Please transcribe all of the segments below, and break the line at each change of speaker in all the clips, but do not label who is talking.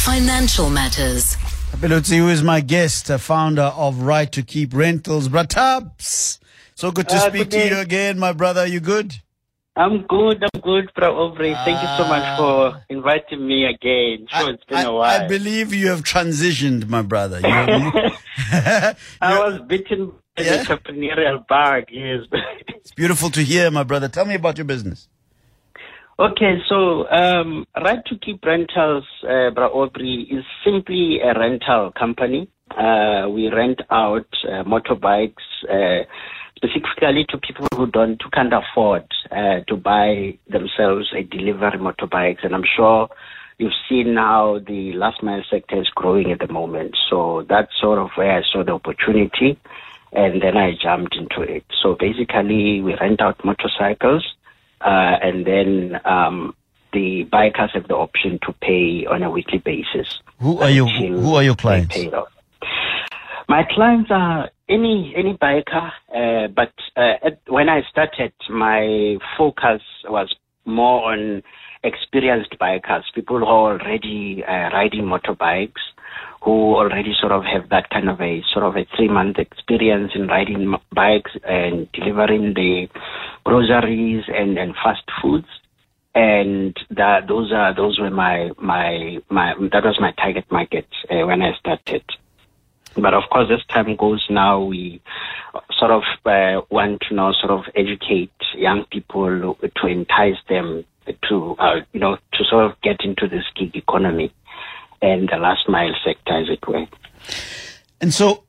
Financial Matters.
Pelutsi, who is my guest, founder of Right to Keep Rentals. Bratabs, so good to speak to you again, my brother. You good?
I'm good, Bro Aubrey. Thank you so much for inviting me again. Sure, it's been a while.
I believe you have transitioned, my brother.
I was bitten by the entrepreneurial bug, yes.
It's beautiful to hear, my brother. Tell me about your business.
Okay, so Right to Keep Rentals, Bro Aubrey, is simply a rental company. We rent out motorbikes, specifically to people who can't afford to buy themselves a delivery motorbikes. And I'm sure you've seen how the last mile sector is growing at the moment. So that's sort of where I saw the opportunity, and then I jumped into it. So basically, we rent out motorcycles, and then the bikers have the option to pay on a weekly basis.
Who are your clients?
My clients are any biker, but when I started, my focus was more on experienced bikers, people who are already riding motorbikes, who already sort of have that kind of a 3-month experience in riding bikes and delivering the groceries and fast foods. And those were that was my target market when I started. But of course, as time goes now, we sort of want to now sort of educate young people to entice them to sort of get into this gig economy and the last mile sector, as it were.
And so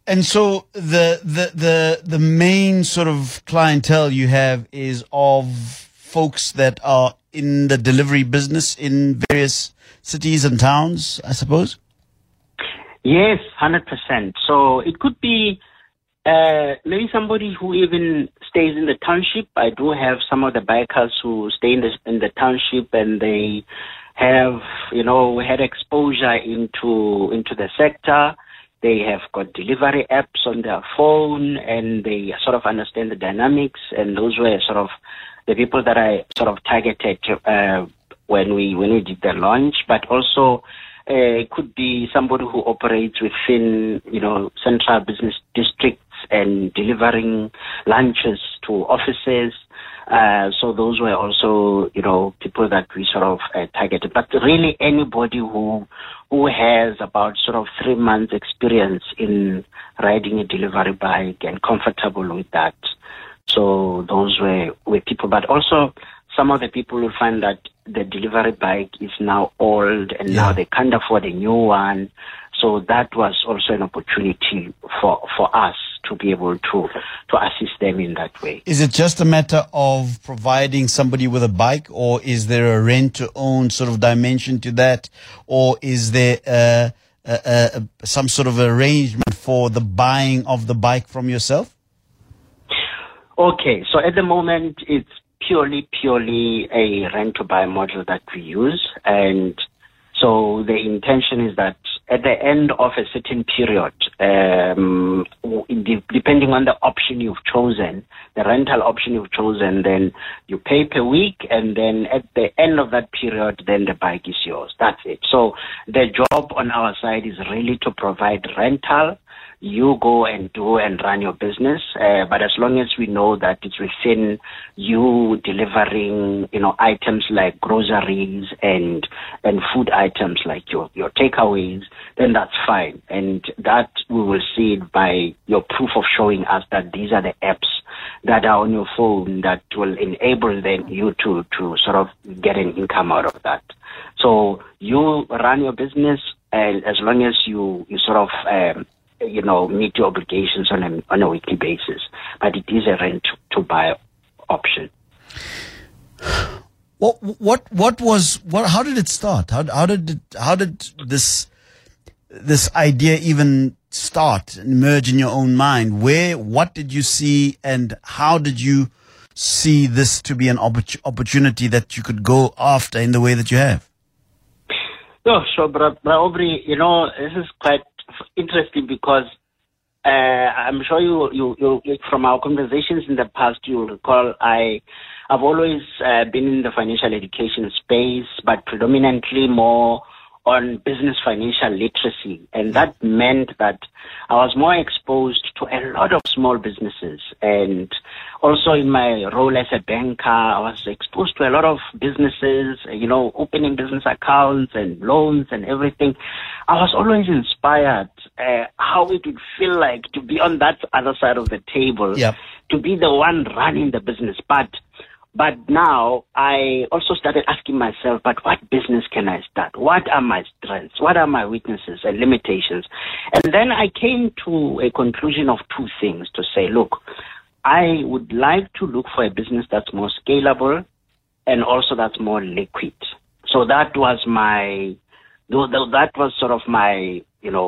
the main sort of clientele you have is of folks that are in the delivery business in various cities and towns, I suppose?
Yes, 100%. So it could be maybe somebody who even stays in the township. I do have some of the bikers who stay in the township, and they have, had exposure into the sector. They have got delivery apps on their phone, and they sort of understand the dynamics. And those were sort of the people that I sort of targeted when we did the launch. But also, it could be somebody who operates within, central business districts and delivering lunches to offices. So those were also, people that we sort of targeted. But really anybody who has about sort of 3 months experience in riding a delivery bike and comfortable with that. So those were people. But also some of the people will find that the delivery bike is now old and now they can't afford a new one. So that was also an opportunity for us to be able to assist them in that way.
Is it just a matter of providing somebody with a bike, or is there a rent-to-own sort of dimension to that, or is there some sort of arrangement for the buying of the bike from yourself?
Okay, so at the moment it's purely a rent-to-buy model that we use, and so the intention is that at the end of a certain period, depending on the option you've chosen, the rental option you've chosen, then you pay per week, and then at the end of that period, then the bike is yours. That's it. So the job on our side is really to provide rental. You go and do and run your business, but as long as we know that it's within you delivering, items like groceries and food items like your takeaways, then that's fine. And that we will see it by your proof of showing us that these are the apps that are on your phone that will enable then you to sort of get an income out of that. So you run your business, and as long as you sort of meet your obligations on a weekly basis, but it is a rent to buy option.
How did it start? How did this idea even start and emerge in your own mind? What did you see, and how did you see this to be an opportunity that you could go after in the way that you have?
Oh, sure, but Aubrey, this is quite interesting because I'm sure you from our conversations in the past, you'll recall I've always been in the financial education space, but predominantly more on business financial literacy. And that meant that I was more exposed to a lot of small businesses. And also in my role as a banker, I was exposed to a lot of businesses, opening business accounts and loans and everything. I was always inspired how it would feel like to be on that other side of the table, to be the one running the business. But now I also started asking myself, but what business can I start? What are my strengths? What are my weaknesses and limitations? And then I came to a conclusion of two things to say, look, I would like to look for a business that's more scalable and also that's more liquid. So that was sort of my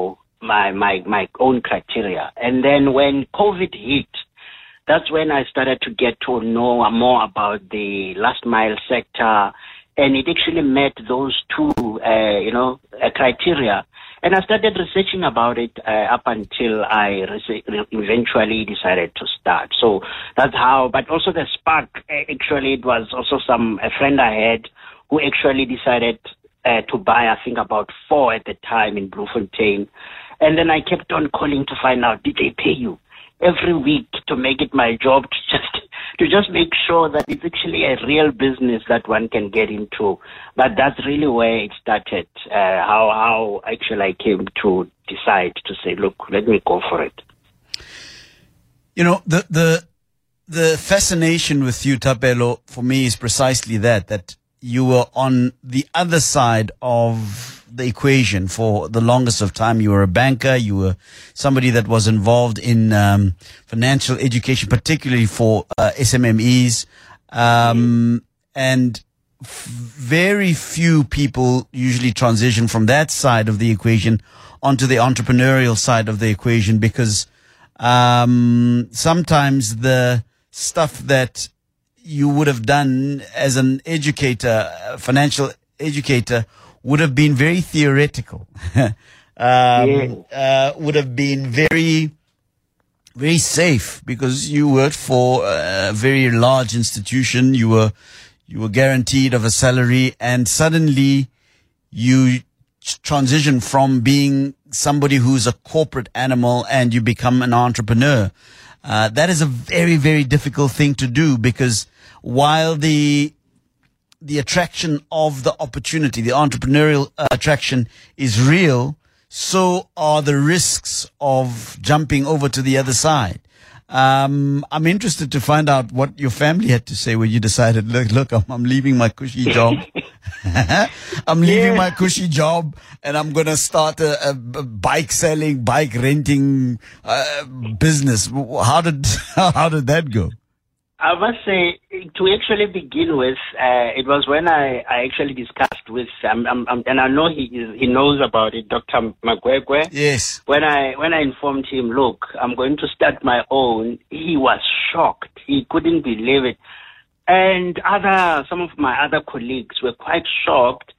own criteria. And then when COVID hit, that's when I started to get to know more about the last mile sector, and it actually met those two, criteria. And I started researching about it up until I eventually decided to start. So that's how. But also the spark, actually, it was also a friend I had who actually decided to buy, I think, about 4 at the time in Bloemfontein, and then I kept on calling to find out, did they pay you every week, to make it my job to just make sure that it's actually a real business that one can get into. But that's really where it started, how actually I came to decide to say, look, let me go for it.
The fascination with you, Thapelo, for me is precisely that you were on the other side of the equation for the longest of time. You were a banker. You were somebody that was involved in financial education, particularly for SMMEs. And very few people usually transition from that side of the equation onto the entrepreneurial side of the equation, because sometimes the stuff that you would have done as an educator, financial educator, would have been very theoretical, would have been very, very safe, because you worked for a very large institution. You were guaranteed of a salary, and suddenly you transition from being somebody who's a corporate animal and you become an entrepreneur. That is a very, very difficult thing to do, because while the attraction of the opportunity, the entrepreneurial attraction is real, so are the risks of jumping over to the other side. I'm interested to find out what your family had to say when you decided, look, I'm leaving my cushy job. I'm leaving my cushy job and I'm going to start a bike renting business. How did that go?
I must say, to actually begin with, it was when I actually discussed with, and I know he knows about it, Dr. Magwegwe.
Yes.
When I informed him, look, I'm going to start my own, he was shocked. He couldn't believe it. And some of my other colleagues were quite shocked.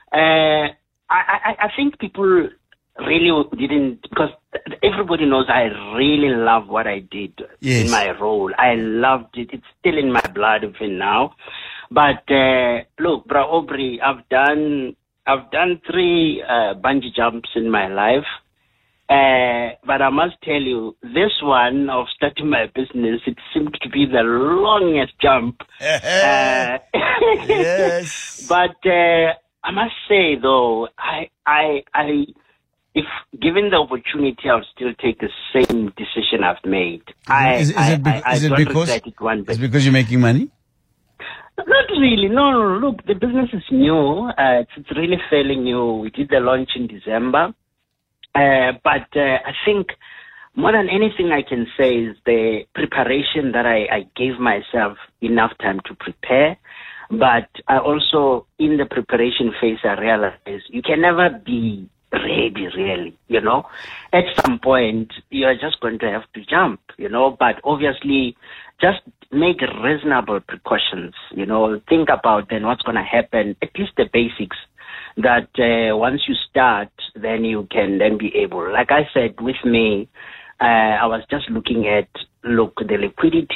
I think people really didn't, because everybody knows I really love what I did in my role. I loved it. It's still in my blood even now. But look, Bra Aubrey, I've done 3 bungee jumps in my life. But I must tell you, this one of starting my business, it seemed to be the longest jump.
Yes.
But I must say, though, if given the opportunity, I would still take the same decision I've made.
Is it because you're making money?
Not really. No. Look, the business is new. It's really fairly new. We did the launch in December. But I think more than anything I can say is the preparation that I gave myself enough time to prepare. But I also, in the preparation phase, I realized you can never be ready, really, At some point, you're just going to have to jump, but obviously just make reasonable precautions, think about then what's going to happen, at least the basics, that once you start, then you can then be able, like I said, with me, I was just looking at, the liquidity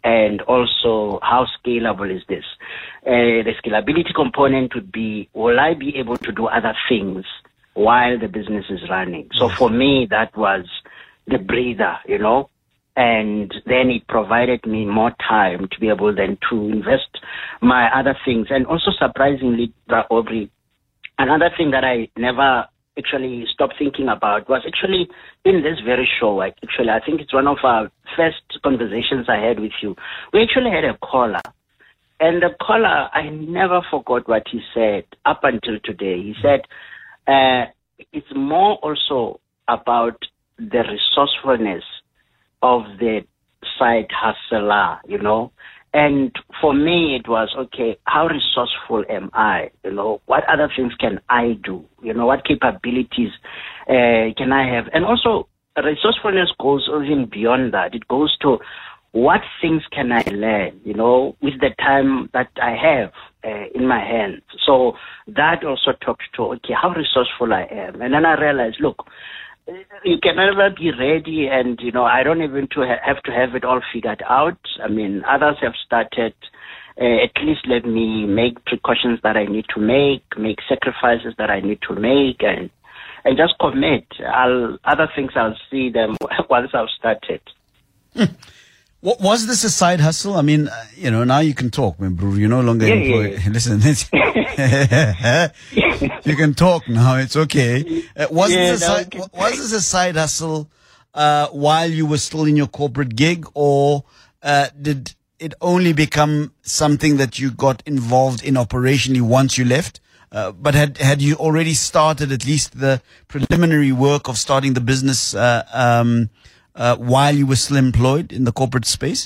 and also how scalable is this? The scalability component would be, will I be able to do other things while the business is running? So for me, that was the breather, and then it provided me more time to be able then to invest my other things. And also surprisingly, Aubrey, another thing that I never actually stopped thinking about was actually in this very show. I think it's one of our first conversations I had with you. We actually had a caller. And the caller, I never forgot what he said up until today. He said, it's more also about the resourcefulness of the side hustler, And for me, it was, okay, how resourceful am I? What other things can I do? What capabilities can I have? And also, resourcefulness goes even beyond that. It goes to what things can I learn, with the time that I have in my hands. So that also talked to, okay, how resourceful I am. And then I realized, look, you can never be ready, and I don't even have to have it all figured out. I mean, others have started. At least let me make precautions that I need to make sacrifices that I need to make, and just commit. Other things I'll see them once I've started.
Was this a side hustle? I mean, now you can talk, man, bro. You're no longer employed. Yeah. Listen, you can talk now. It's okay. Was this a side hustle while you were still in your corporate gig, or did it only become something that you got involved in operationally once you left? But had you already started at least the preliminary work of starting the business while you were still employed in the corporate space?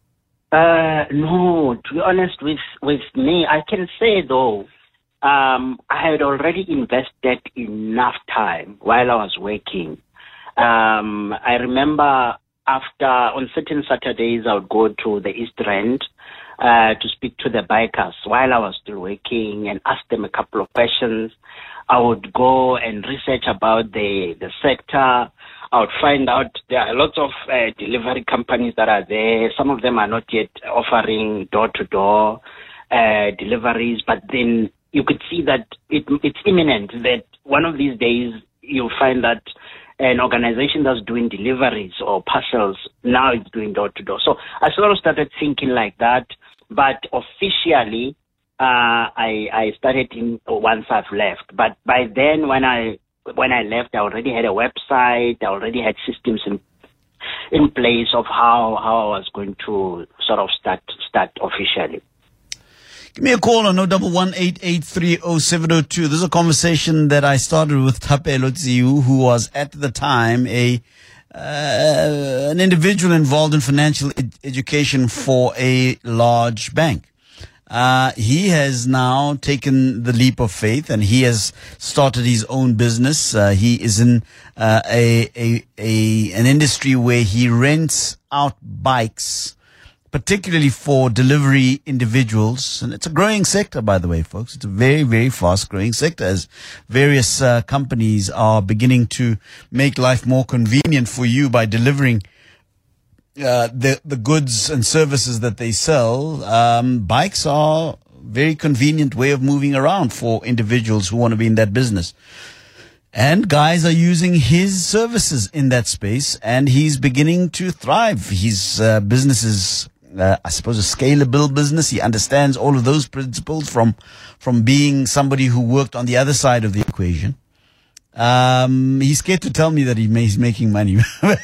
No, to be honest with me, I can say though, I had already invested enough time while I was working. I remember on certain Saturdays, I would go to the East Rand to speak to the bikers while I was still working and ask them a couple of questions. I would go and research about the sector. I would find out there are lots of delivery companies that are there. Some of them are not yet offering door-to-door deliveries, but then you could see that it's imminent that one of these days you'll find that an organization that's doing deliveries or parcels now is doing door-to-door. So I sort of started thinking like that, but officially I started once I've left. But by then when I left, I already had a website. I already had systems in place of how I was going to sort of start officially.
Give me a call on 011-883-0702. This is a conversation that I started with Thapelo Tsiu, who was at the time an individual involved in financial education for a large bank. He has now taken the leap of faith and he has started his own business. He is in an industry where he rents out bikes, particularly for delivery individuals. And it's a growing sector, by the way, folks. It's a very, very fast growing sector as various companies are beginning to make life more convenient for you by delivering the goods and services that they sell. Bikes are a very convenient way of moving around for individuals who want to be in that business. And guys are using his services in that space, and he's beginning to thrive. His business is, I suppose, a scalable business. He understands all of those principles from being somebody who worked on the other side of the equation. He's scared to tell me that he's making money.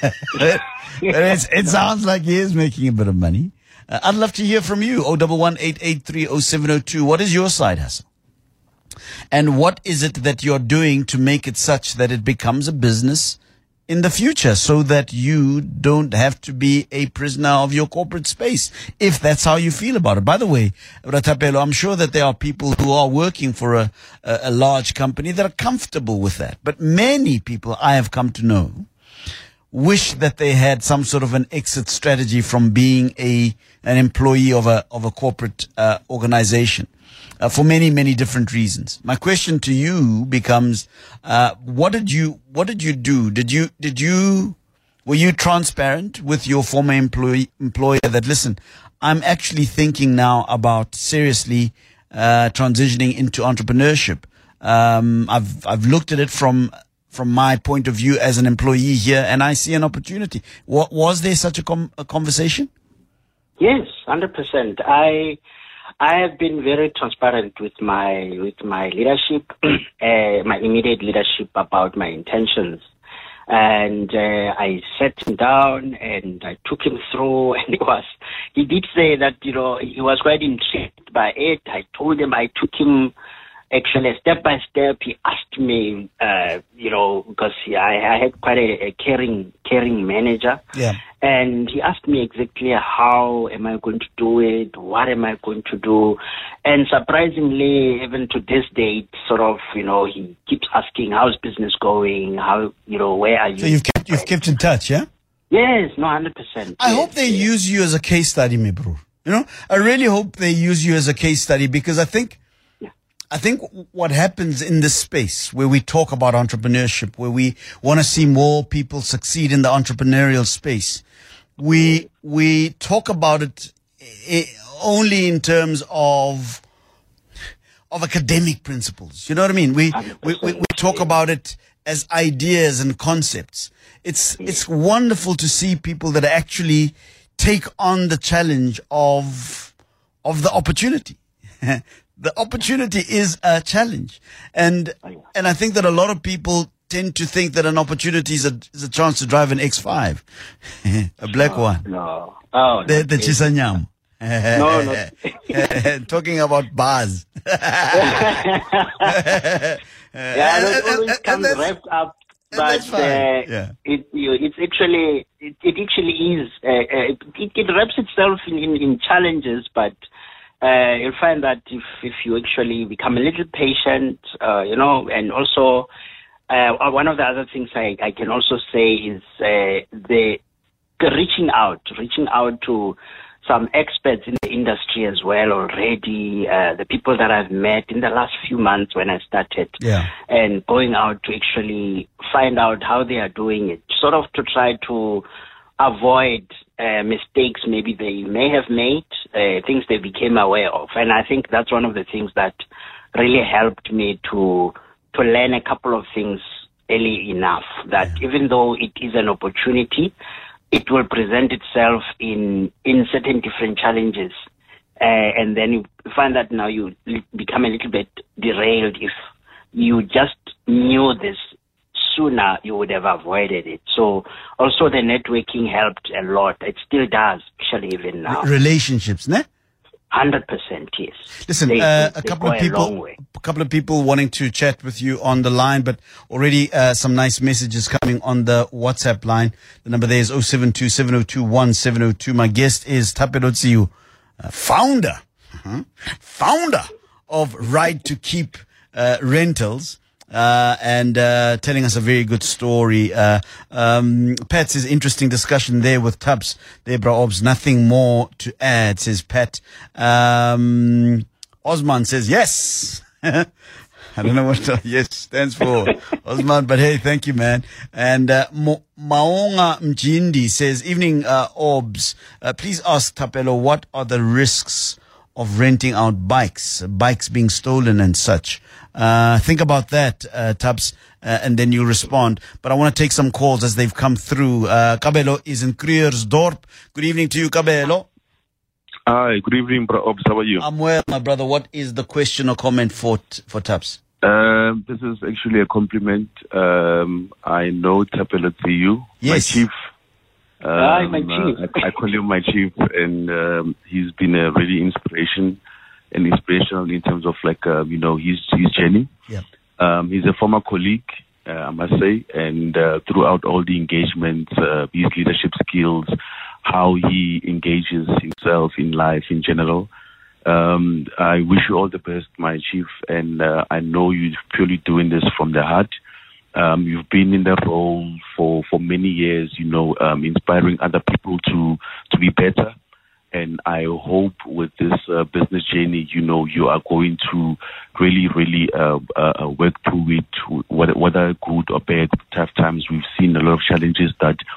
It sounds like he is making a bit of money. I'd love to hear from you. 011-883-0702. What is your side hustle? And what is it that you're doing to make it such that it becomes a business in the future so that you don't have to be a prisoner of your corporate space, if that's how you feel about it? By the way, Thapelo, I'm sure that there are people who are working for a large company that are comfortable with that. But many people I have come to know wish that they had some sort of an exit strategy from being an employee of a corporate organization. For many, many different reasons. My question to you becomes, what did you do? Were you transparent with your former employer that, listen, I'm actually thinking now about seriously transitioning into entrepreneurship. I've looked at it from my point of view as an employee here, and I see an opportunity. Was there such a conversation?
Yes, 100%. I have been very transparent with my leadership, my immediate leadership, about my intentions. And I sat him down and I took him through, and he did say that, he was quite intrigued by it. I told him, I took him actually step by step. He asked me, because I had quite a caring manager.
Yeah.
And he asked me exactly how am I going to do it, what am I going to do. And surprisingly, even to this date, sort of, he keeps asking, how's business going? How, where are you?
So you've kept in touch, yeah?
Yes, no, 100%.
I hope they use you as a case study, my bro. I really hope they use you as a case study, because I think what happens in this space where we talk about entrepreneurship, where we want to see more people succeed in the entrepreneurial space, we talk about it only in terms of academic principles. You know what I mean? We talk about it as ideas and concepts. It's wonderful to see people that actually take on the challenge of the opportunity. The opportunity is a challenge. And I think that a lot of people tend to think that an opportunity is a chance to drive an X5, a black one.
No. Oh,
the Chisanyam.
No.
Talking about bars.
It always comes wrapped up. But it actually is. It wraps itself in challenges, but you'll find that if you actually become a little patient, and also one of the other things I can also say is the reaching out to some experts in the industry as well already, the people that I've met in the last few months when I started, and going out to actually find out how they are doing it, sort of to try to avoid mistakes maybe they may have made, things they became aware of. And I think that's one of the things that really helped me to learn a couple of things early enough, that even though it is an opportunity, it will present itself in certain different challenges. And then you find that now you become a little bit derailed. If you just knew this sooner, you would have avoided it. So also the networking helped a lot. It still does, especially even now.
Relationships, ne?
100%, yes.
Listen, a couple of people wanting to chat with you on the line, but already some nice messages coming on the WhatsApp line. The number there is 072-702-1702. My guest is Thapelo Tsiu, founder of Right to Keep Rentals. And telling us a very good story. Pat says, interesting discussion there with Tubbs. There, bro, Obs, nothing more to add, says Pat. Osman says, yes. I don't know what yes stands for, Osman, but hey, thank you, man. And Maonga Mjindi says, evening, Obs, please ask Thapelo, what are the risks of renting out bikes being stolen and such? Think about that, Tubbs, and then you respond. But I want to take some calls as they've come through. Kabelo is in Krugersdorp. Good evening to you, Kabelo.
Hi, good evening, bro. Obs, how are you?
I'm well, my brother. What is the question or comment for Tubbs?
This is actually a compliment. I know Thapelo Tsiu, my chief.
Hi, my chief.
I call him my chief, and he's been a really inspirational in terms of his journey.
Yeah.
He's a former colleague, I must say, and throughout all the engagements, his leadership skills, how he engages himself in life in general. I wish you all the best, my chief, and I know you're purely doing this from the heart. You've been in the role for many years, inspiring other people to be better. And I hope with this business journey, you are going to really work through it, whether good or bad, tough times. We've seen a lot of challenges that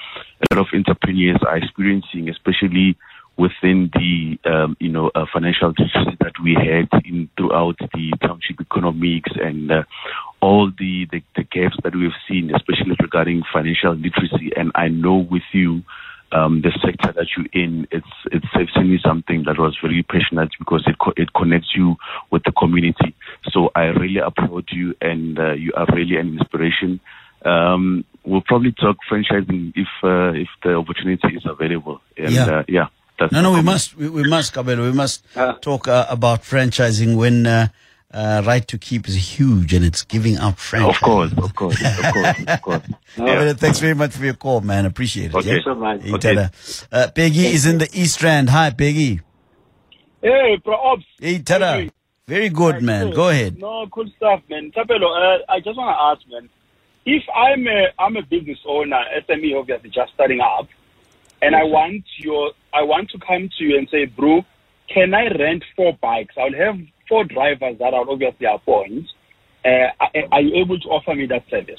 a lot of entrepreneurs are experiencing, especially within the financial literacy that we had throughout the township economics and all the gaps that we've seen, especially regarding financial literacy. And I know with you, the sector that you're in, it's certainly something that was very passionate because it connects you with the community. So I really applaud you, and you are really an inspiration. We'll probably talk franchising if the opportunity is available. And,
No, we must, Kabelo. We must talk about franchising when Right to Keep is huge and it's giving out franchise.
Of course.
Yeah. Thanks very much for your call, man. Appreciate it.
Okay.
So much.
Okay.
Peggy is in the East Rand. Hi, Peggy.
Hey, Bro Ops.
Hey, Tada. Very good, man. Go ahead.
No, cool stuff, man. Tapelo, I just want to ask, man, if I'm a business owner, SME, obviously just starting up, and I want to come to you and say, bro, can I rent 4 bikes? I'll have 4 drivers that I'll obviously appoint. Are you able to offer me that service?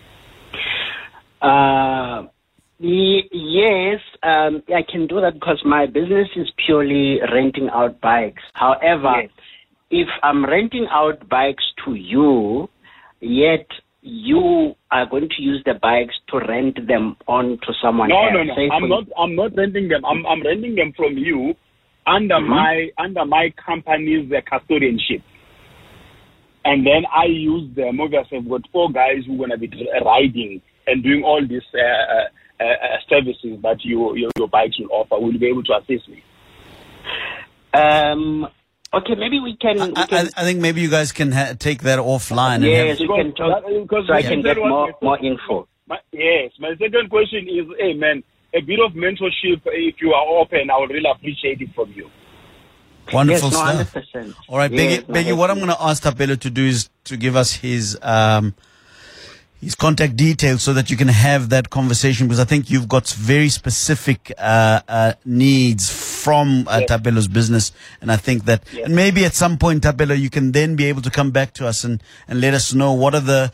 Yes, I can do that because my business is purely renting out bikes. However, if I'm renting out bikes to you, yet you are going to use the bikes to rent them on to someone else.
No. I'm not renting them. I'm renting them from you under my company's custodianship. And then I use them. Obviously, I've got 4 guys who are going to be riding and doing all these services that your bikes will offer. Will you be able to assist me?
Okay, maybe we can.
I think maybe you guys can take that offline.
Yes, we can talk so I can get more info.
My second question is, hey, man, a bit of mentorship, if you are open, I would really appreciate it from you.
Wonderful
yes,
stuff.
100%.
All right, Peggy, what I'm going to ask Tapelo to do is to give us his contact details so that you can have that conversation, because I think you've got very specific needs from Tapelo's business, and I think that and maybe at some point, Tapelo, you can then be able to come back to us and let us know what are the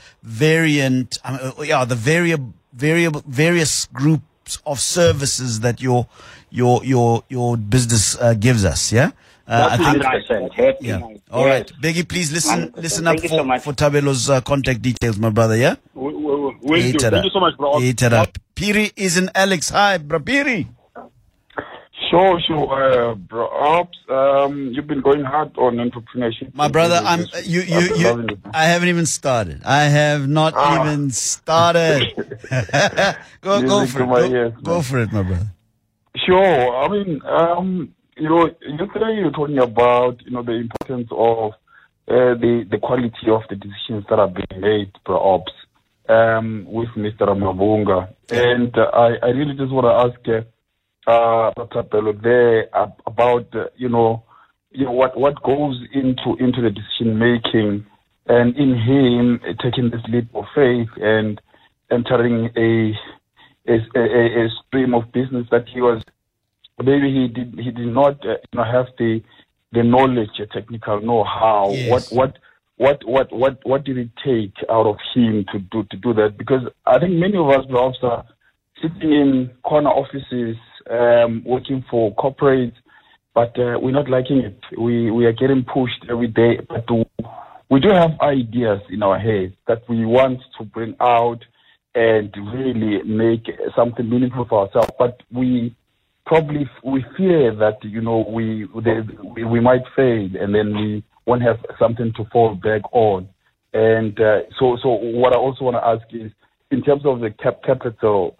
various groups of services that your business gives us. Yeah.
I think 100%.
Yeah. All right, Peggy, please listen up for Tabelo's contact details, my brother. Yeah.
Thank you so much, bro.
Piri is in Alex. Hi, bro. Piri.
Sure, bro. Ops, you've been going hard on entrepreneurship.
My brother, I haven't even started. I have not even started. Go for it. Go for it, my brother.
Sure. I mean, yesterday you were talking about, the importance of the quality of the decisions that are being made per ops with Mr. Mavunga. And I really just want to ask Dr. Bello there about, what goes into the decision making, and in him taking this leap of faith and entering a stream of business that he was. Maybe he did not have the knowledge, technical know-how. Yes. What did it take out of him to do that? Because I think many of us perhaps are sitting in corner offices, working for corporates, but we're not liking it. We are getting pushed every day, but we do have ideas in our heads that we want to bring out and really make something meaningful for ourselves, but we fear that we might fail, and then we won't have something to fall back on. And so what I also want to ask is, in terms of the capital,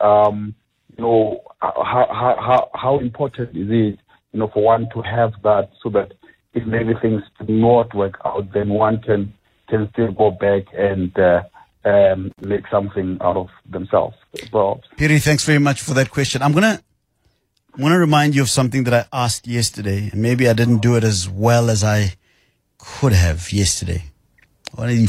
how important is it, for one to have that, so that if maybe things do not work out, then one can still go back and make something out of themselves.
Piri, thanks very much for that question. I want to remind you of something that I asked yesterday, and maybe I didn't do it as well as I could have yesterday. Anyway,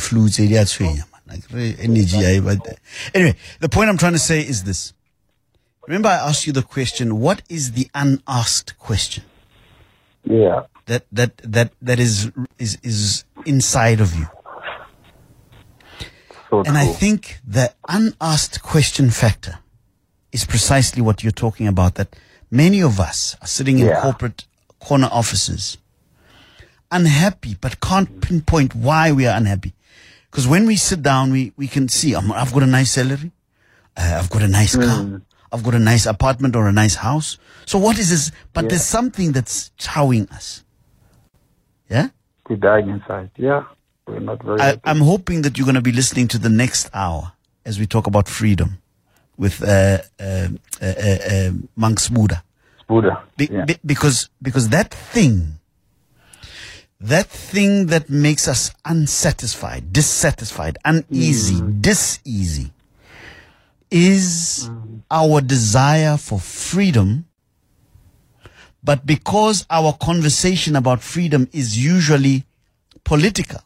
the point I'm trying to say is this. Remember, I asked you the question, what is the unasked question?
Yeah.
That is inside of you.
So
and I think the unasked question factor is precisely what you're talking about, that many of us are sitting in corporate corner offices, unhappy, but can't pinpoint why we are unhappy. Because when we sit down, we can see, I've got a nice salary, I've got a nice car, I've got a nice apartment or a nice house. So what is this? But there's something that's chowing us. Yeah?
We're dying inside. Yeah. We're not very happy.
I'm hoping that you're going to be listening to the next hour as we talk about freedom with Monk Smuda. Because that thing that makes us unsatisfied, dissatisfied, uneasy, diseasy, is our desire for freedom. But because our conversation about freedom is usually political,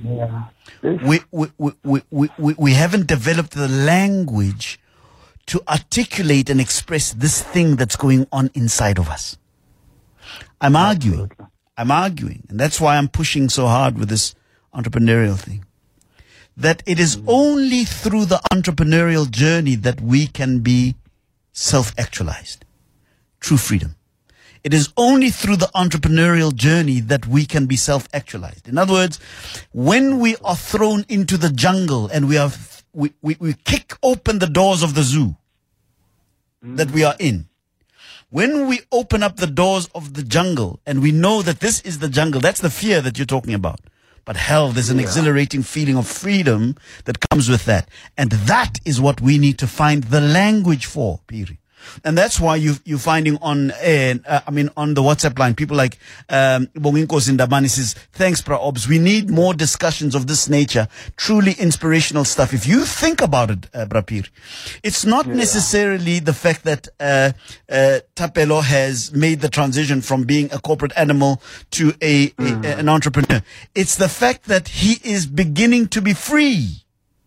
we haven't developed the language to articulate and express this thing that's going on inside of us. I'm arguing, and that's why I'm pushing so hard with this entrepreneurial thing, that it is only through the entrepreneurial journey that we can be self-actualized. True freedom. It is only through the entrepreneurial journey that we can be self-actualized. In other words, when we are thrown into the jungle and we kick open the doors of the zoo that we are in. When we open up the doors of the jungle and we know that this is the jungle, that's the fear that you're talking about. But hell, there's an exhilarating feeling of freedom that comes with that. And that is what we need to find the language for, Piri. And that's why you're finding on the WhatsApp line, people like Bonginko Zindabani says, thanks, Pra-Obs. We need more discussions of this nature, truly inspirational stuff. If you think about it, Brapir, it's not necessarily the fact that Thapelo has made the transition from being a corporate animal to an entrepreneur. It's the fact that he is beginning to be free.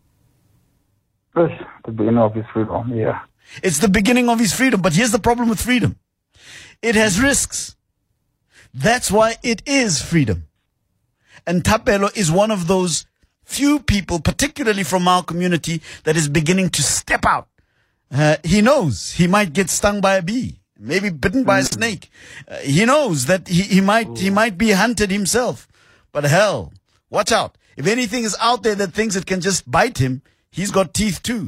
Yes, the beginning of his freedom,
It's the beginning of his freedom. But here's the problem with freedom. It has risks. That's why it is freedom. And Thapelo is one of those few people, particularly from our community, that is beginning to step out. He knows he might get stung by a bee, maybe bitten by a snake. He knows that he might be hunted himself. But hell, watch out. If anything is out there that thinks it can just bite him, he's got teeth too.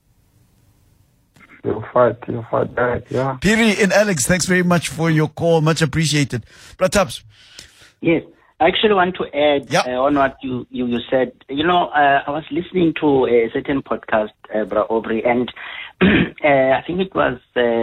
You'll fight back,
Piri and Alex, thanks very much for your call. Much appreciated. Prataps.
Yes, I actually want to add on what you said. I was listening to a certain podcast, Bra Aubrey, and I think it was,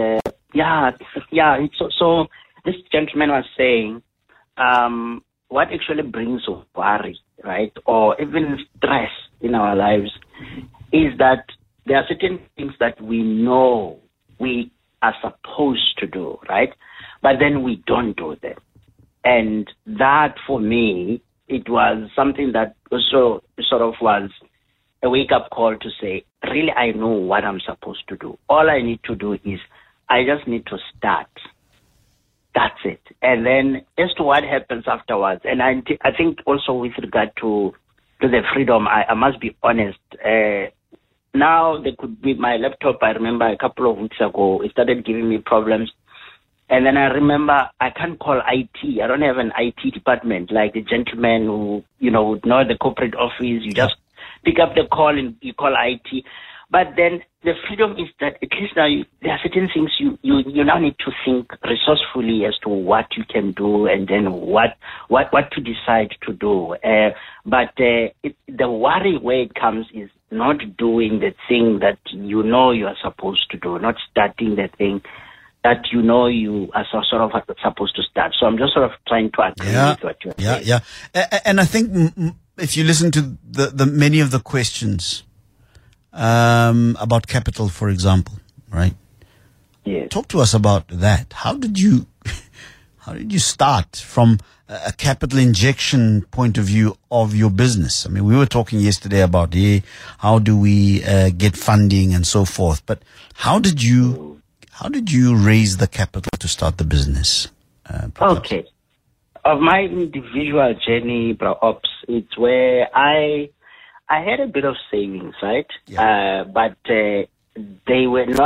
so this gentleman was saying, what actually brings worry, right, or even stress in our lives is that there are certain things that we know we are supposed to do, right? But then we don't do them. And that, for me, it was something that also sort of was a wake-up call to say, really, I know what I'm supposed to do. All I need to do is I just need to start. That's it. And then as to what happens afterwards, and I think also with regard to the freedom, I must be honest, now, there could be my laptop. I remember a couple of weeks ago, it started giving me problems. And then I remember I can't call IT. I don't have an IT department like the gentleman who, would know the corporate office. You just pick up the call and you call IT. But then the freedom is that at least now there are certain things you now need to think resourcefully as to what you can do and then what to decide to do. But the worry where it comes is not doing the thing that you are supposed to do, not starting the thing that you are sort of supposed to start. So I'm just sort of trying to agree with what you're saying.
Yeah. And I think if you listen to the many of the questions about capital, for example, right?
Yes.
Talk to us about that. How did you start from a capital injection point of view of your business? I mean, we were talking yesterday about how do we get funding and so forth. But how did you raise the capital to start the business?
Okay. Of my individual journey, Bra-Ops, it's where I had a bit of savings, right?
Yeah.
But they were not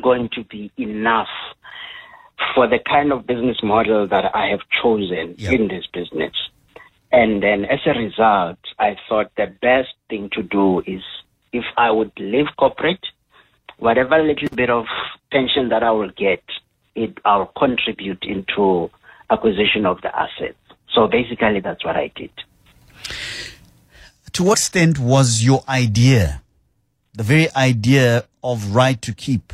going to be enough for the kind of business model that I have chosen in this business. And then as a result, I thought the best thing to do is, if I would leave corporate, whatever little bit of pension that I will get, I'll contribute into acquisition of the assets. So basically, that's what I did.
To what extent was your idea, the very idea of right to keep,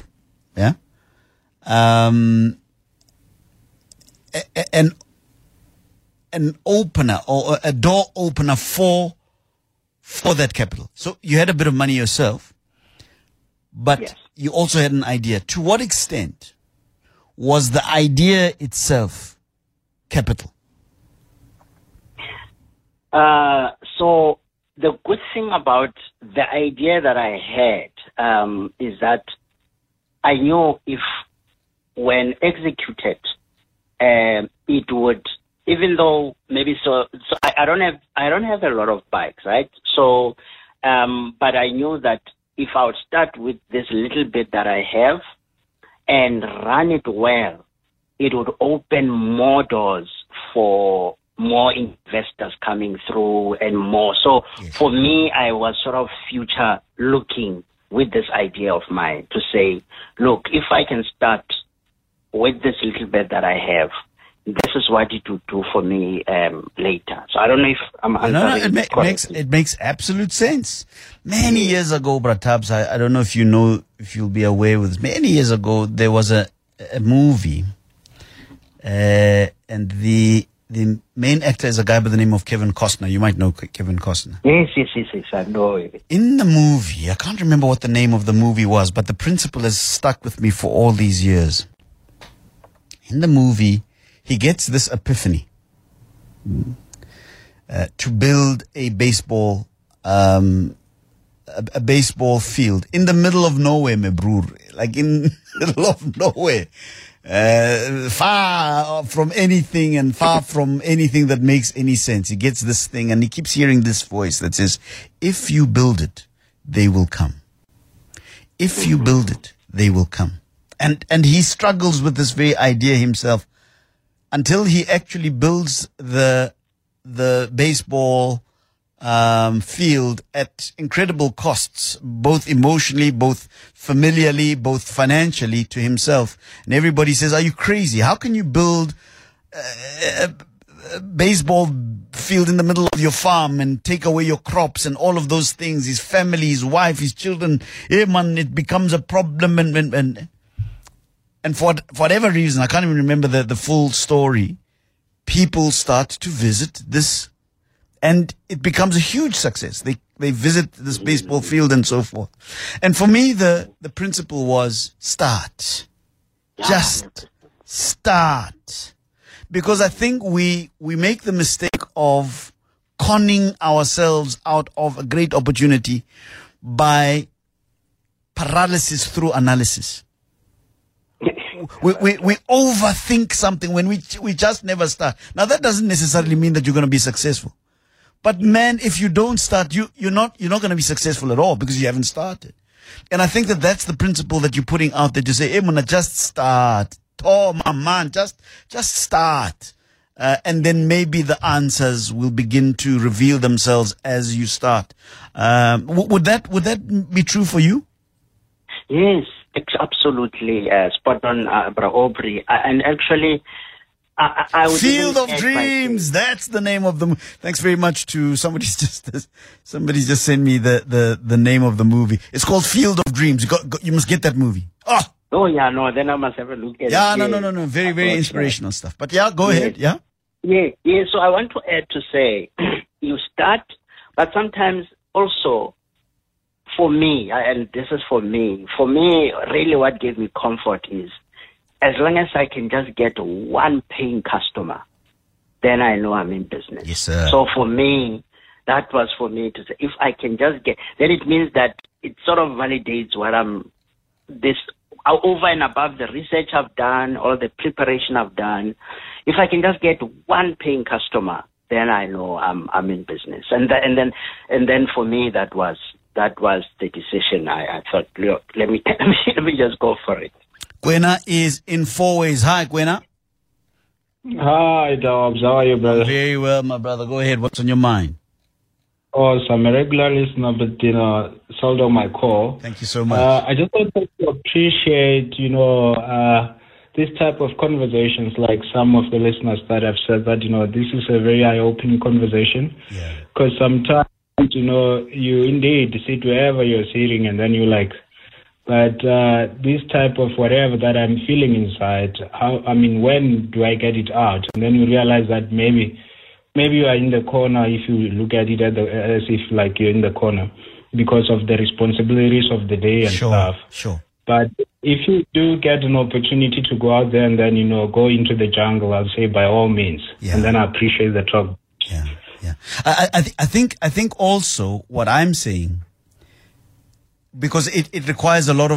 an opener or a door opener for that capital? So you had a bit of money yourself, but you also had an idea. To what extent was the idea itself capital?
So the good thing about the idea that I had is that I knew if, when executed, it would, even though maybe so I don't have a lot of bikes, right? So, but I knew that if I would start with this little bit that I have and run it well, it would open more doors for more investors coming through and more. So for me, I was sort of future looking with this idea of mine to say, look, if I can start with this little bit that I have, this is what it would do for me later. So I don't know if I'm answering
it makes absolute sense. Many years ago, Bratabs, I don't know if you know, if you'll be aware with this. Many years ago, there was a movie, and the main actor is a guy by the name of Kevin Costner. You might know Kevin Costner.
Yes, I know it.
In the movie, I can't remember what the name of the movie was, but the principle has stuck with me for all these years. In the movie, he gets this epiphany to build a baseball field in the middle of nowhere, my broer, like in the middle of nowhere, far from anything and far from anything that makes any sense. He gets this thing and he keeps hearing this voice that says, if you build it, they will come. If you build it, they will come. And he struggles with this very idea himself until he actually builds the baseball field at incredible costs, both emotionally, both familiarly, both financially to himself. And everybody says, are you crazy? How can you build a baseball field in the middle of your farm and take away your crops and all of those things? His family, his wife, his children, man, it becomes a problem. And for whatever reason, I can't even remember the full story, people start to visit this, and it becomes a huge success. They visit this baseball field and so forth. And for me, the principle was start. Just start. Because I think we make the mistake of conning ourselves out of a great opportunity by paralysis through analysis. We overthink something when we just never start. Now that doesn't necessarily mean that you're going to be successful. But man, if you don't start, you're not going to be successful at all because you haven't started. And I think that's the principle that you're putting out there to say, hey, man, just start. Oh, my man, just start. And then maybe the answers will begin to reveal themselves as you start. Would that be true for you?
Yes. Absolutely spot on, Bra Aubrey. And actually, I would
Field of Dreams. That's the name of the. Thanks very much to somebody's just sent me the name of the movie. It's called Field of Dreams. You must get that movie.
Oh yeah, no. Then I must have a look at it.
Yeah, no. Very inspirational stuff. But yeah, go ahead. Yeah.
Yeah. So I want to add to say, you start, but sometimes also. For me, and this is for me, really what gave me comfort is as long as I can just get one paying customer, then I know I'm in business.
Yes, sir.
So for me, that was for me to say, if I can just get, then it means that it sort of validates what over and above the research I've done, or the preparation I've done. If I can just get one paying customer, then I know I'm in business. And then for me, that was that was the decision. I thought, look, let me let me just go for it.
Kwena is in Fourways. Hi, Kwena.
Hi, Dobbs. How are you, brother?
Very well, my brother. Go ahead. What's on your mind?
Awesome. I'm a regular listener, but, seldom my call.
Thank you so much.
I just wanted to appreciate, this type of conversations, like some of the listeners that have said that, this is a very eye-opening conversation.
Yeah.
Because sometimes, you indeed sit wherever you're sitting and then you're like, but this type of whatever that I'm feeling inside, when do I get it out? And then you realize that maybe you are in the corner if you look at it as if like you're in the corner because of the responsibilities of the day and stuff.
Sure.
But if you do get an opportunity to go out there and then, go into the jungle, I'll say by all means.
Yeah.
And then I appreciate the talk.
Yeah. I think also what I'm saying, because it requires a lot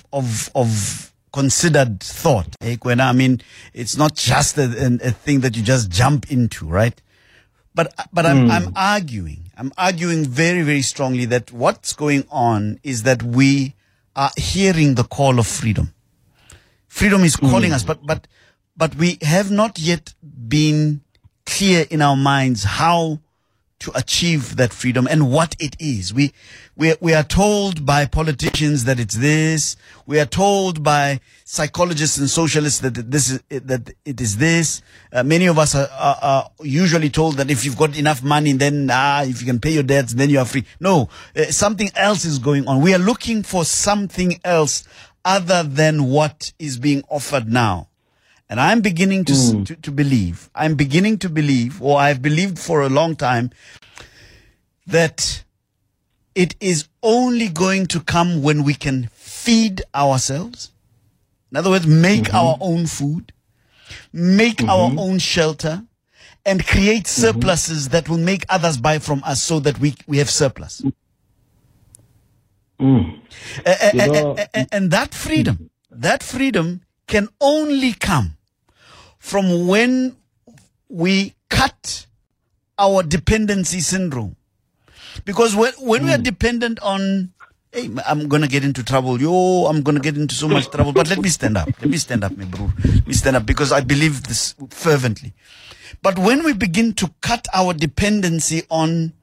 of considered thought. I mean, it's not just a thing that you just jump into, right? But I'm arguing very, very strongly that what's going on is that we are hearing the call of freedom. Freedom is calling us, but we have not yet been clear in our minds how to achieve that freedom and what it is. We are told by politicians that it's this. We are told by psychologists and socialists that it is this. Many of us are usually told that if you've got enough money, then if you can pay your debts, then you are free. No, something else is going on. We are looking for something else other than what is being offered now. And I'm beginning to believe, or I've believed for a long time, that it is only going to come when we can feed ourselves. In other words, make our own food, make our own shelter, and create surpluses that will make others buy from us so that we have surplus. And that freedom can only come from when we cut our dependency syndrome. Because when we are dependent on, hey, I'm going to get into trouble. I'm going to get into so much trouble. But let me stand up, my bro. Let me stand up because I believe this fervently. But when we begin to cut our dependency on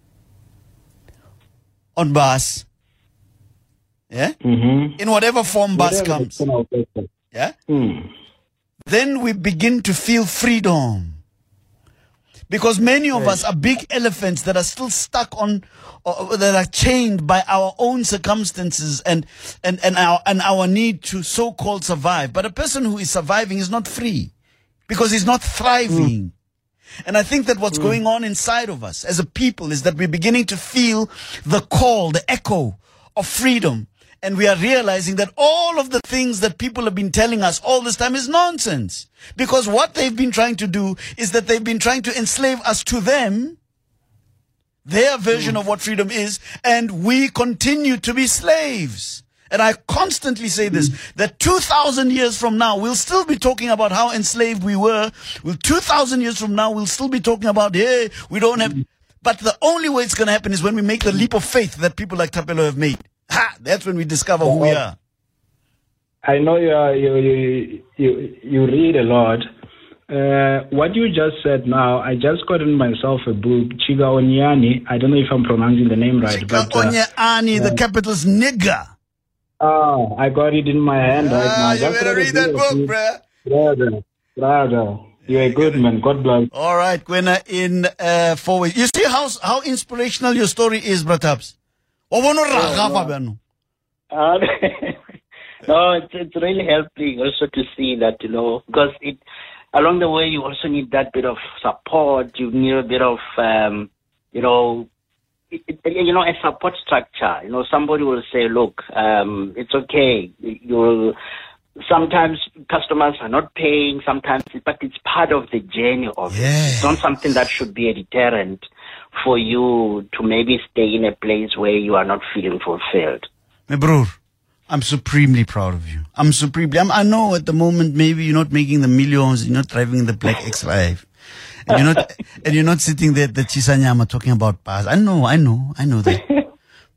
bus, yeah, in whatever form bus comes, yeah, then we begin to feel freedom. Because many of us are big elephants that are still stuck on, that are chained by our own circumstances and our need to so-called survive. But a person who is surviving is not free because he's not thriving. And I think that what's going on inside of us as a people is that we're beginning to feel the call, the echo of freedom. And we are realizing that all of the things that people have been telling us all this time is nonsense. Because what they've been trying to do is that they've been trying to enslave us to them, their version of what freedom is, and we continue to be slaves. And I constantly say this, that 2,000 years from now, we'll still be talking about how enslaved we were. 2,000 years from now, we'll still be talking about, hey, we don't have... But the only way it's going to happen is when we make the leap of faith that people like Thapelo have made. That's when we discover who we are.
I know you read a lot. What you just said now, I just got in myself a book, Chiga Onyani. I don't know if I'm pronouncing the name right.
Chiga Onyani, the capital's nigger.
Oh, I got it in my hand right now.
You better read that book, bruh.
Brother. You're a good man. God bless.
All right, Kwena in Fourways. You see how inspirational your story is, Brataps?
No, it's really helping also to see that, because along the way you also need that bit of support. You need a bit of, a support structure. Somebody will say, look, it's okay. Sometimes customers are not paying, but it's part of the journey of it. It's not something that should be a deterrent for you to maybe stay in a place where you are not feeling fulfilled.
My bro, I'm supremely proud of you. I know at the moment maybe you're not making the millions, you're not driving the Black X5. And you're not sitting there at the Chisanyama talking about bars. I know that.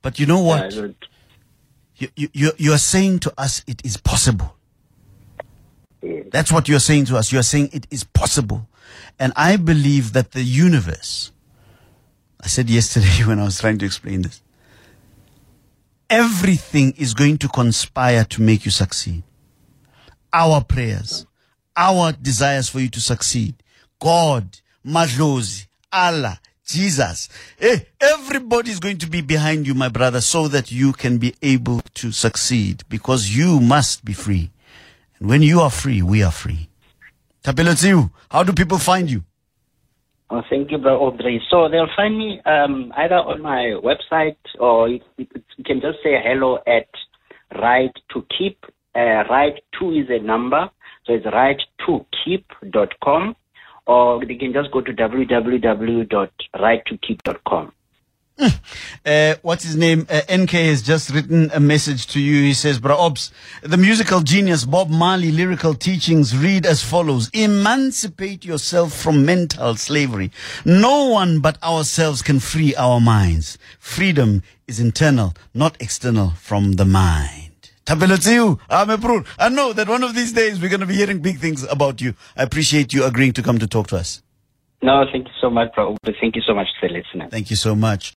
But you know what?
Good.
You are saying to us it is possible.
Yes.
That's what you're saying to us. You're saying it is possible. And I believe that the universe, I said yesterday when I was trying to explain this, everything is going to conspire to make you succeed. Our prayers, our desires for you to succeed. God, Madlozi, Allah, Jesus. Everybody is going to be behind you, my brother, so that you can be able to succeed, because you must be free. And when you are free, we are free. Thapelo Tsiu, how do people find you?
Oh, thank you, Brother Audrey. So they'll find me either on my website, or you can just say hello at Right to Keep. Right to is a number, so it's right2keep.com, or they can just go to www.right2keep.com.
What's his name? NK has just written a message to you. He says, Bra Obs, the musical genius Bob Marley lyrical teachings read as follows: emancipate yourself from mental slavery. No one but ourselves can free our minds. Freedom is internal, not external from the mind. Thapelo Tsiu, Ameprur. I know that one of these days we're going to be hearing big things about you. I appreciate you agreeing to come to talk to us.
No, thank you so much, Bro. Thank you so much to the listener.
Thank you so much.